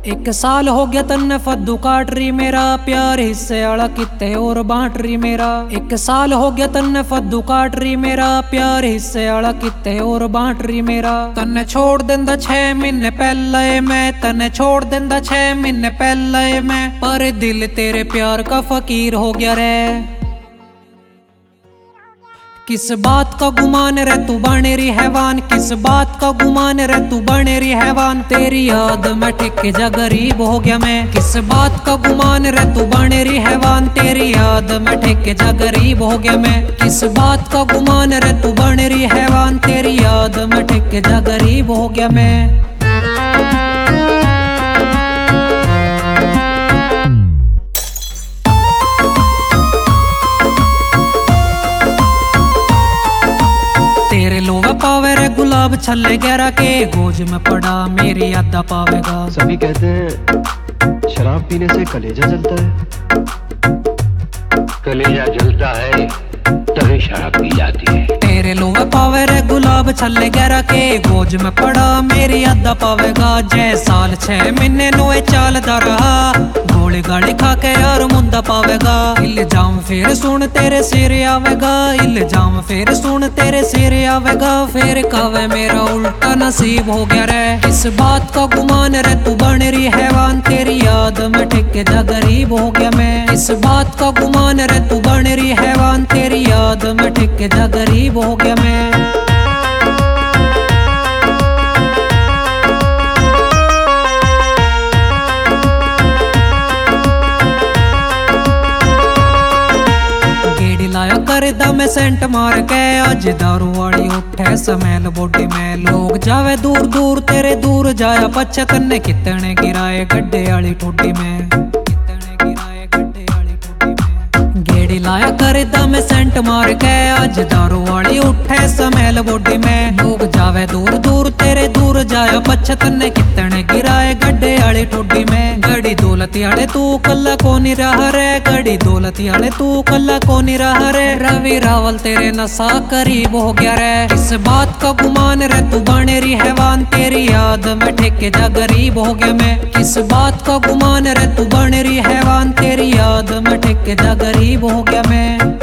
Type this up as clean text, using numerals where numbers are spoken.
एक साल हो गया तन्ने फद्दू काट रही मेरा प्यार हिस्से आला कित्ते और बांट रही मेरा। एक साल हो गया तन्ने फद्दू काट रही मेरा प्यार हिस्से आला कित्ते और बांट रही मेरा। तन्ने छोड़ देंदा 6 महीने पहले मैं, तन्ने छोड़ देंदा 6 महीने पहले मैं, पर दिल तेरे प्यार का फकीर हो गया रे। किस बात का गुमान रे तू बनेरी हैवान, किस बात का गुमान रे तू बनेरी हैवान, तेरी याद में ठिक जा गरीब हो गया मैं। किस बात का गुमान रे तू बनेरी हैवान, तेरी याद में ठिक जा गरीब हो गया मैं। किस बात का गुमान रे तू बनेरी हैवान, तेरी याद में ठिक जा गरीब हो गया मैं। तेरे लोगा पावे रे गुलाब छल्ले गहरा के, गोज में पड़ा मेरी अद्दा पावेगा। सभी कहते हैं शराब पीने से कलेजा जलता है। कलेजा जलता है तभी शराब पी जाती है। तेरे लोगा पावे रे गुलाब छल्ले गहरा के, गोज में पड़ा मेरी अद्दा पावेगा। जय साल 6 महीने नोए चालदा रहा, गोली गाली खा के यार मुंदा पावेगा। इल्जाम फिर सुन तेरे सिर आवेगा, इल्जाम फिर सुन तेरे सिर आवेगा। फिर कावे मेरा उल्टा नसीब हो गया रे। इस बात का गुमान रे तू बनेरी हैवान, तेरी याद में ठिक जा गरीब हो गया मैं। इस बात का गुमान रे तू बनेरी हैवान, तेरी याद में ठिक जा गरीब हो गया मैं। करदा मैं सेंट मार के, आज दारू वाली उठे समेल बॉडी में। लोग जावे दूर दूर तेरे दूर जाया पछे, तन्ने कितने गिराए गड्ढे वाली ठुड्डी में, कितने गिराए गड्ढे वाली ठुड्डी में। गेड़ी लाया करदा मैं सेंट मार के, आज दारू वाली उठे समेल बॉडी में। लोग जावे दूर दूर तेरे दूर जाया पछे, तन्ने कितने गिराए गड्ढे वाली ठुड्डी में। गड़ी दौलत याले तू कल्ला कोनी रहा रे, गड़ी दौलत याले तू कल्ला कोनी रहा रे। रवि रावल तेरे नशा करीब हो गया रे। इस बात का गुमान रे तू बनेरी हैवान, तेरी याद में ठिक जा गरीब हो गया मैं। किस बात का गुमान रे तू बनेरी हैवान, तेरी याद में ठिक जा गरीब हो गया मैं।